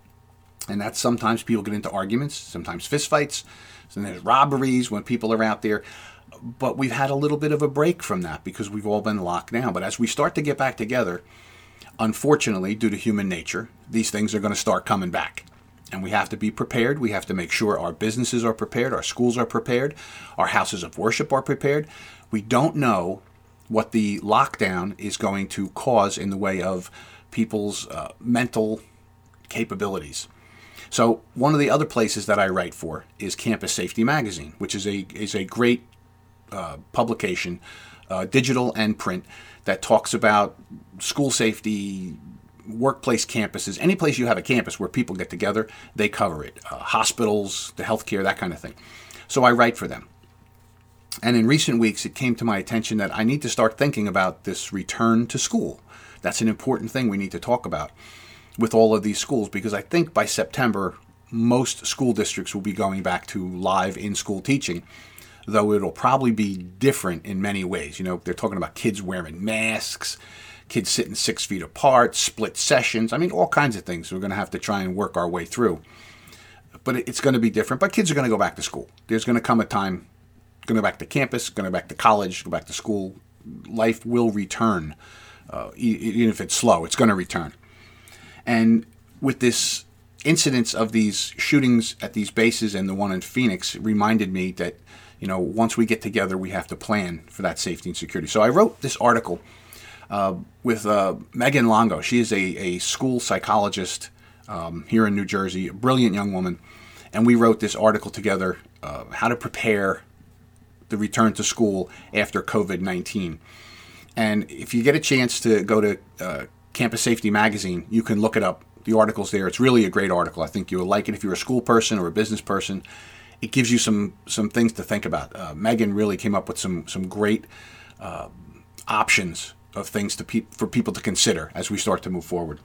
And that's sometimes people get into arguments, sometimes fistfights, and there's robberies when people are out there. But we've had a little bit of a break from that because we've all been locked down. But as we start to get back together, unfortunately, due to human nature, these things are going to start coming back. And we have to be prepared. We have to make sure our businesses are prepared, our schools are prepared, our houses of worship are prepared. We don't know what the lockdown is going to cause in the way of people's uh, mental capabilities. So one of the other places that I write for is Campus Safety Magazine, which is a is a great uh, publication, uh, digital and print, that talks about school safety, workplace campuses, any place you have a campus where people get together, they cover it. Uh, hospitals, the healthcare, that kind of thing. So I write for them. And in recent weeks, it came to my attention that I need to start thinking about this return to school. That's an important thing we need to talk about with all of these schools, because I think by September, most school districts will be going back to live in-school teaching, though it'll probably be different in many ways. You know, they're talking about kids wearing masks, kids sitting six feet apart, split sessions. I mean, all kinds of things we're going to have to try and work our way through. But it's going to be different. But kids are going to go back to school. There's going to come a time, going to go back to campus, going to go back to college, go back to school. Life will return. Uh, even if it's slow, it's going to return. And with this incidence of these shootings at these bases and the one in Phoenix, it reminded me that, you know, once we get together, we have to plan for that safety and security. So I wrote this article uh, with uh, Megan Longo. She is a, a school psychologist um, here in New Jersey, a brilliant young woman. And we wrote this article together, uh, how to prepare the return to school after covid nineteen. And if you get a chance to go to uh, Campus Safety Magazine, you can look it up. The article's there. It's really a great article. I think you'll like it if you're a school person or a business person. It gives you some some things to think about. Uh, Megan really came up with some some great uh, options of things to pe- for people to consider as we start to move forward.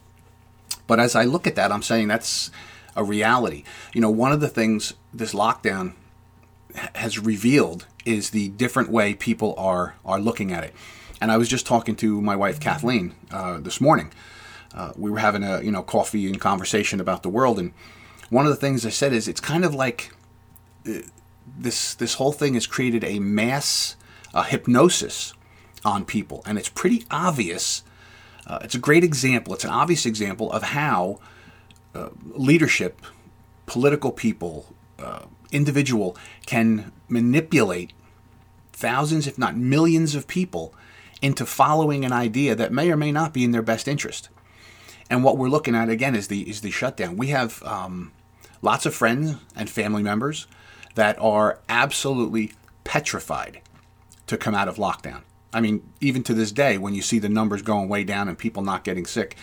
But as I look at that, I'm saying that's a reality. You know, one of the things this lockdown ha- has revealed is the different way people are are looking at it. And I was just talking to my wife Kathleen uh, this morning. Uh, we were having a you know coffee and conversation about the world, and one of the things I said is it's kind of like uh, this this whole thing has created a mass uh, hypnosis on people, and it's pretty obvious. Uh, it's a great example. It's an obvious example of how uh, leadership, political people, uh, individual can manipulate thousands, if not millions, of people into following an idea that may or may not be in their best interest. And what we're looking at, again, is the is the shutdown. We have um, lots of friends and family members that are absolutely petrified to come out of lockdown. I mean, even to this day, when you see the numbers going way down and people not getting sick,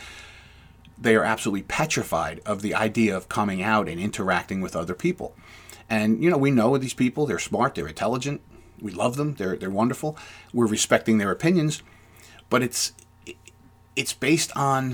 they are absolutely petrified of the idea of coming out and interacting with other people. And, you know, we know these people. They're smart. They're intelligent. We love them. They're they're wonderful. We're respecting their opinions. But it's it's based on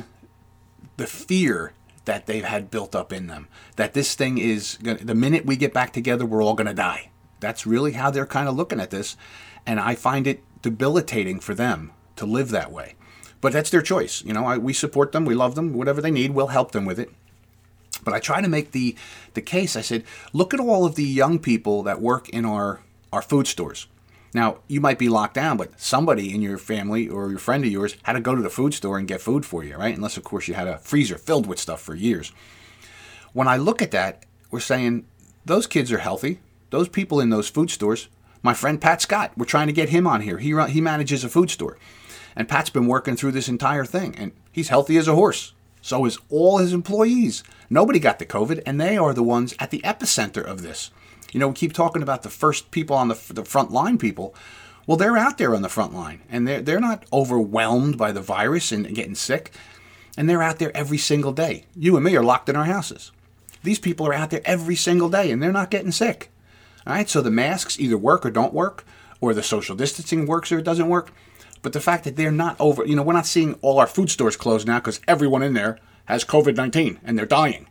the fear that they've had built up in them, that this thing is gonna, the minute we get back together, we're all going to die. That's really how they're kind of looking at this. And I find it debilitating for them to live that way. But that's their choice. You know, I, we support them. We love them. Whatever they need, we'll help them with it. But I try to make the, the case. I said, look at all of the young people that work in our, our food stores. Now, you might be locked down, but somebody in your family or your friend of yours had to go to the food store and get food for you, right? Unless, of course, you had a freezer filled with stuff for years. When I look at that, we're saying those kids are healthy. Those people in those food stores, my friend Pat Scott, we're trying to get him on here. He run, he manages a food store. And Pat's been working through this entire thing, and he's healthy as a horse. So is all his employees. Nobody got the COVID, and they are the ones at the epicenter of this. You know, we keep talking about the first people on the the front line people. Well, they're out there on the front line, and they're, they're not overwhelmed by the virus and getting sick. And they're out there every single day. You and me are locked in our houses. These people are out there every single day, and they're not getting sick. All right, so the masks either work or don't work, or the social distancing works or it doesn't work. But the fact that they're not over, you know, we're not seeing all our food stores closed now because everyone in there has covid nineteen and they're dying,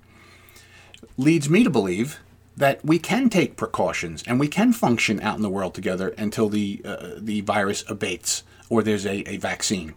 leads me to believe that we can take precautions and we can function out in the world together until the uh, the virus abates or there's a, a vaccine.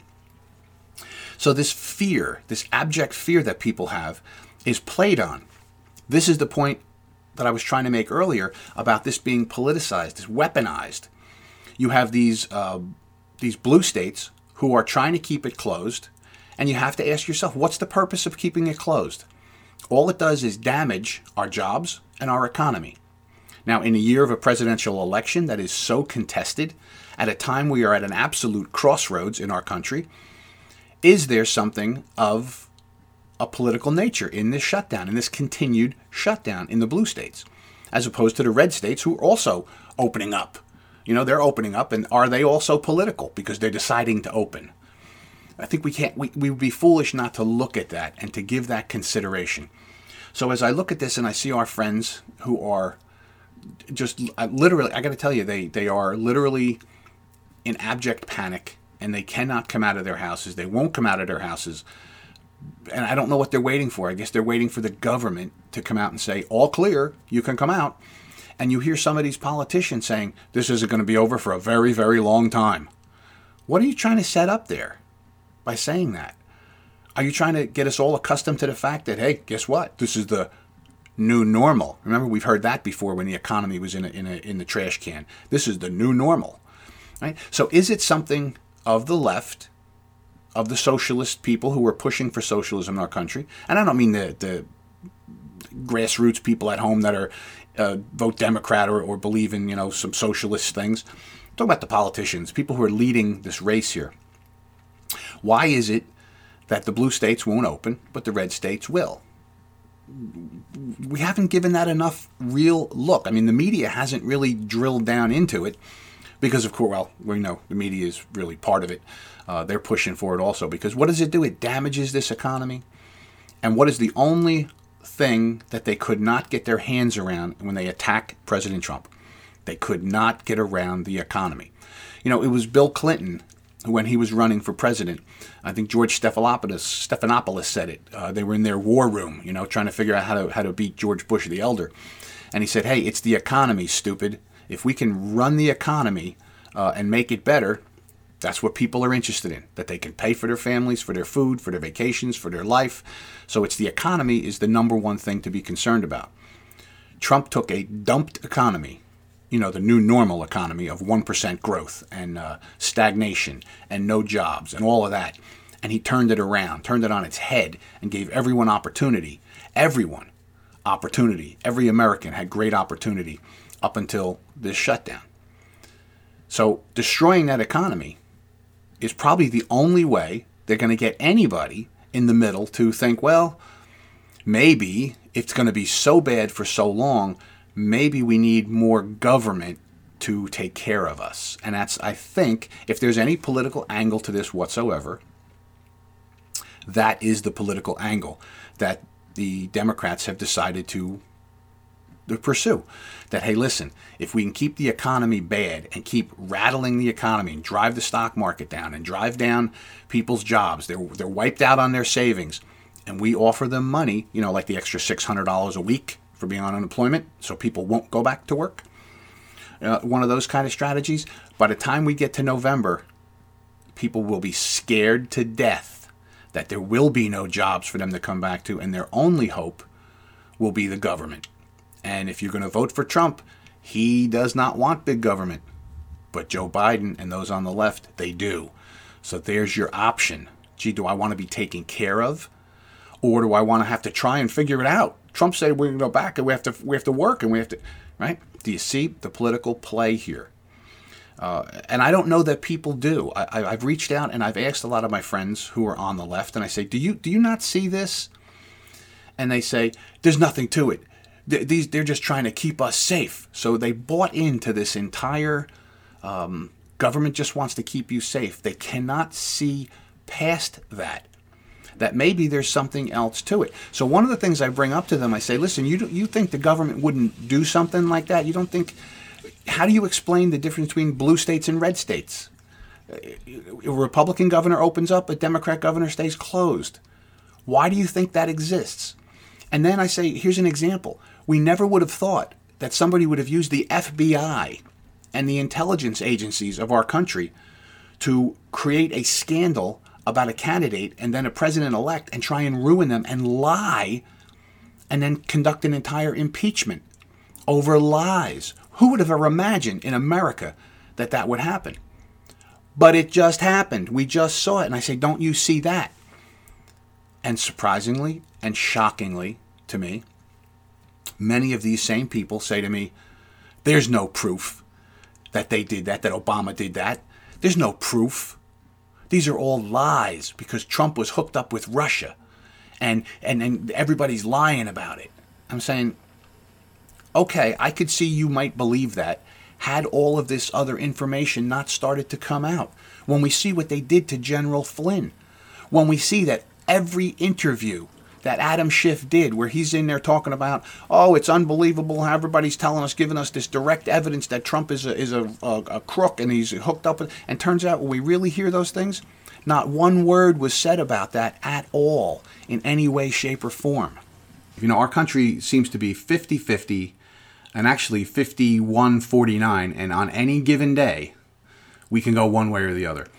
So this fear, this abject fear that people have is played on. This is the point that I was trying to make earlier about this being politicized, this weaponized. You have these uh, these blue states who are trying to keep it closed, and you have to ask yourself, what's the purpose of keeping it closed? All it does is damage our jobs and our economy. Now, in a year of a presidential election that is so contested, at a time we are at an absolute crossroads in our country, is there something of a political nature in this shutdown, in this continued shutdown in the blue states, as opposed to the red states who are also opening up? You know, they're opening up, and are they also political because they're deciding to open? I think we can't, we, we would be foolish not to look at that and to give that consideration. So as I look at this and I see our friends who are just uh, literally, I got to tell you, they, they are literally in abject panic and they cannot come out of their houses. They won't come out of their houses. And I don't know what they're waiting for. I guess they're waiting for the government to come out and say, all clear, you can come out. And you hear some of these politicians saying, this isn't going to be over for a very, very long time. What are you trying to set up there? by saying that? Are you trying to get us all accustomed to the fact that, hey, guess what? This is the new normal. Remember, we've heard that before when the economy was in a, in a, in the trash can. This is the new normal, right? So is it something of the left, of the socialist people who are pushing for socialism in our country? And I don't mean the, the grassroots people at home that are uh, vote Democrat or, or believe in, you know, some socialist things. I'm talking about the politicians, people who are leading this race here. Why is it that the blue states won't open, but the red states will? We haven't given that enough real look. I mean, the media hasn't really drilled down into it because, of course, well, we know the media is really part of it. Uh, they're pushing for it also because what does it do? It damages this economy. And what is the only thing that they could not get their hands around when they attack President Trump? They could not get around the economy. You know, it was Bill Clinton when he was running for president. I think George Stephanopoulos, Stephanopoulos said it. Uh, they were in their war room, you know, trying to figure out how to how to beat George Bush the elder. And he said, hey, it's the economy, stupid. If we can run the economy uh, and make it better, that's what people are interested in, that they can pay for their families, for their food, for their vacations, for their life. So it's the economy is the number one thing to be concerned about. Trump took a dumped economy, you know, the new normal economy of one percent growth and uh, stagnation and no jobs and all of that. And he turned it around, turned it on its head and gave everyone opportunity. Everyone opportunity. Every American had great opportunity up until this shutdown. So destroying that economy is probably the only way they're going to get anybody in the middle to think, well, maybe it's going to be so bad for so long, maybe we need more government to take care of us. And that's, I think, if there's any political angle to this whatsoever, that is the political angle that the Democrats have decided to, to pursue. That, hey, listen, if we can keep the economy bad and keep rattling the economy and drive the stock market down and drive down people's jobs, they're, they're wiped out on their savings, and we offer them money, you know, like the extra six hundred dollars a week for being on unemployment so people won't go back to work. Uh, one of those kind of strategies. By the time we get to November, people will be scared to death that there will be no jobs for them to come back to, and their only hope will be the government. And if you're going to vote for Trump, he does not want big government. But Joe Biden and those on the left, they do. So there's your option. Gee, do I want to be taken care of? Or do I want to have to try and figure it out? Trump said we're going to go back and we have to we have to work and we have to, right? Do you see the political play here? Uh, and I don't know that people do. I, I've reached out and I've asked a lot of my friends who are on the left, and I say, do you do you not see this? And they say, there's nothing to it. These they're just trying to keep us safe. So they bought into this entire um, government just wants to keep you safe. They cannot see past that. That maybe there's something else to it. So one of the things I bring up to them, I say, listen, you you think the government wouldn't do something like that? You don't think? How do you explain the difference between blue states and red states? A Republican governor opens up, a Democrat governor stays closed. Why do you think that exists? And then I say, here's an example. We never would have thought that somebody would have used the F B I and the intelligence agencies of our country to create a scandal about a candidate and then a president-elect and try and ruin them and lie and then conduct an entire impeachment over lies. Who would have ever imagined in America that that would happen? But it just happened. We just saw it. And I say, don't you see that? And surprisingly and shockingly to me, many of these same people say to me, there's no proof that they did that, that Obama did that. There's no proof. These are all lies because Trump was hooked up with Russia and, and, and everybody's lying about it. I'm saying, okay, I could see you might believe that had all of this other information not started to come out. When we see what they did to General Flynn, when we see that every interview that Adam Schiff did where he's in there talking about, oh, it's unbelievable how everybody's telling us, giving us this direct evidence that Trump is a, is a, a, a crook and he's hooked up with, and turns out when we really hear those things, not one word was said about that at all in any way, shape, or form. You know, our country seems to be fifty-fifty and actually fifty-one forty-nine, and on any given day, we can go one way or the other.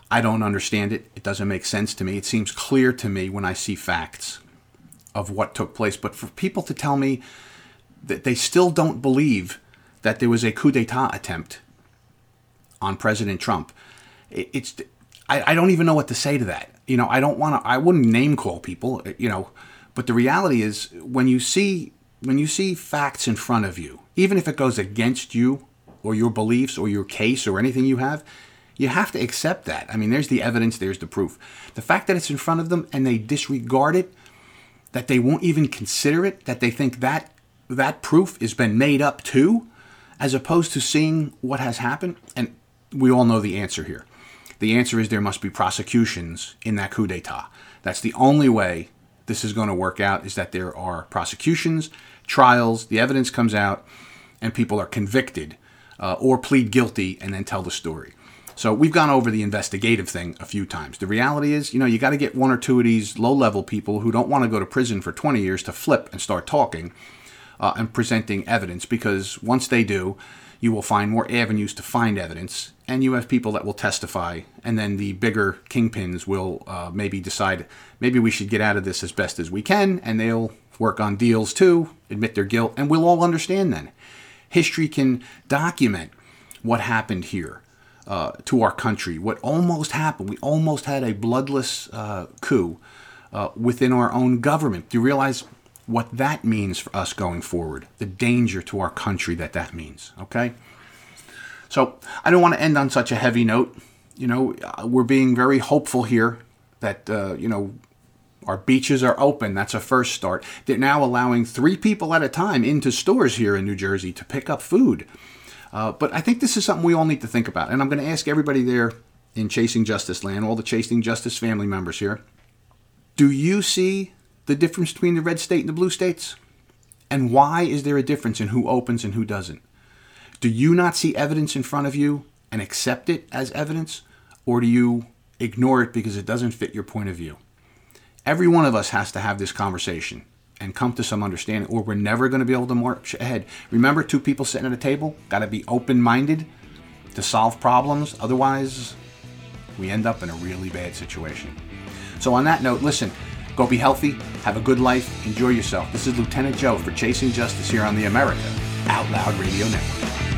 I don't understand it. It doesn't make sense to me. It seems clear to me when I see facts of what took place. But for people to tell me that they still don't believe that there was a coup d'etat attempt on President Trump, it, it's I, I don't even know what to say to that. You know, I don't want to. I wouldn't name call people. You know, but the reality is when you see when you see facts in front of you, even if it goes against you or your beliefs or your case or anything you have, you have to accept that. I mean, there's the evidence, there's the proof. The fact that it's in front of them and they disregard it, that they won't even consider it, that they think that that proof has been made up too, as opposed to seeing what has happened. And we all know the answer here. The answer is there must be prosecutions in that coup d'etat. That's the only way this is going to work out, is that there are prosecutions, trials, the evidence comes out, and people are convicted uh, or plead guilty and then tell the story. So we've gone over the investigative thing a few times. The reality is, you know, you got to get one or two of these low-level people who don't want to go to prison for twenty years to flip and start talking uh, and presenting evidence, because once they do, you will find more avenues to find evidence, and you have people that will testify, and then the bigger kingpins will uh, maybe decide, maybe we should get out of this as best as we can, and they'll work on deals too, admit their guilt, and we'll all understand then. History can document what happened here. Uh, to our country, what almost happened. We almost had a bloodless uh, coup uh, within our own government. Do you realize what that means for us going forward? The danger to our country that that means, okay? So I don't want to end on such a heavy note. You know, we're being very hopeful here that, uh, you know, our beaches are open. That's a first start. They're now allowing three people at a time into stores here in New Jersey to pick up food. Uh, but I think this is something we all need to think about. And I'm going to ask everybody there in Chasing Justice land, all the Chasing Justice family members here, do you see the difference between the red state and the blue states? And why is there a difference in who opens and who doesn't? Do you not see evidence in front of you and accept it as evidence? Or do you ignore it because it doesn't fit your point of view? Every one of us has to have this conversation and come to some understanding, or we're never going to be able to march ahead. Remember, two people sitting at a table, got to be open-minded to solve problems. Otherwise, we end up in a really bad situation. So on that note, listen, go be healthy, have a good life, enjoy yourself. This is Lieutenant Joe for Chasing Justice here on the America Out Loud Radio Network.